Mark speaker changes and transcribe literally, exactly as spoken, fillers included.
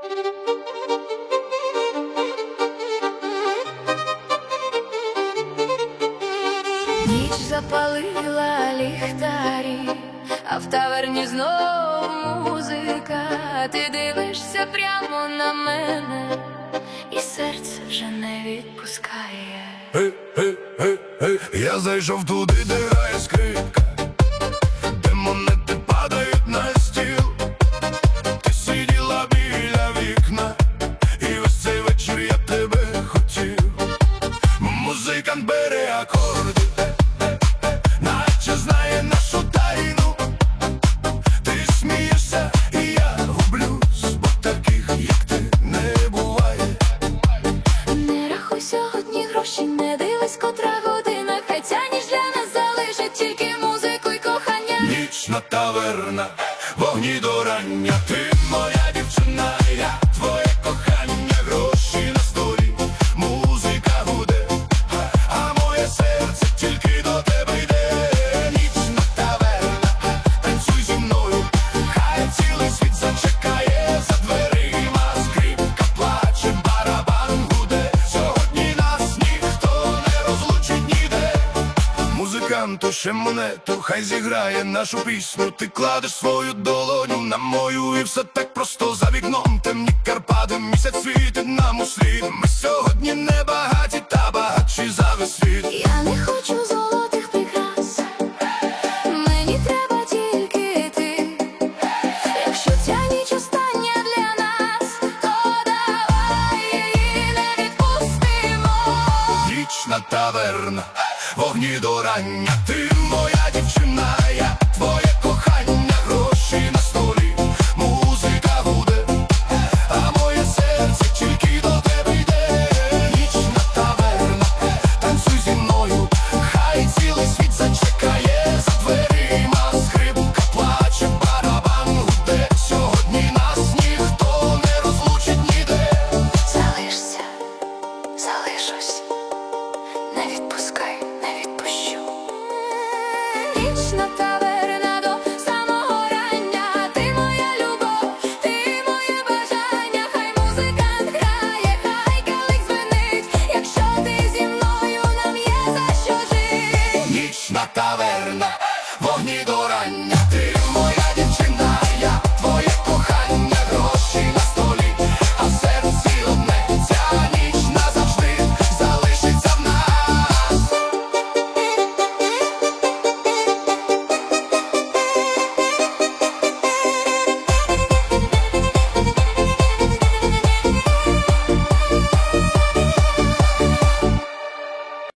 Speaker 1: Ніч запалила ліхтарі, а в таверні знов музика. Ти дивишся прямо на мене, і серце вже не відпускає.
Speaker 2: Гей, гей, гей, гей, я зайшов туди, де грає скрипка, де монети падають на стіл. Ти сиділа біля вікна, і весь цей вечір я тебе хотів. Музикант бере акорди, наче знає нашу тайну. Ти смієшся, і я гублюсь, бо таких, як ти, не буває.
Speaker 1: Не рахуй сьогодні гроші, не дивись, котра година. Хай ця ніч для нас залишить тільки музику й кохання.
Speaker 2: Нічна таверна, вогні до рання. Ти моя дівчина, я твоє кохання. Гроші на столі, музика гуде, а моє серце тільки до тебе йде. Нічна таверна, танцюй зі мною, хай цілий світ зачекає за дверима. Скрипка плаче, барабан гуде, сьогодні нас ніхто не розлучить ніде. Музиканту ще монету, хай зіграє нашу пісню. Ти кладеш свою долоню на мою, і все так просто. За вікном темні Карпати, місяць світить нам услід. Ми сьогодні не багаті, та багатші за весь світ.
Speaker 1: Я не хочу золота,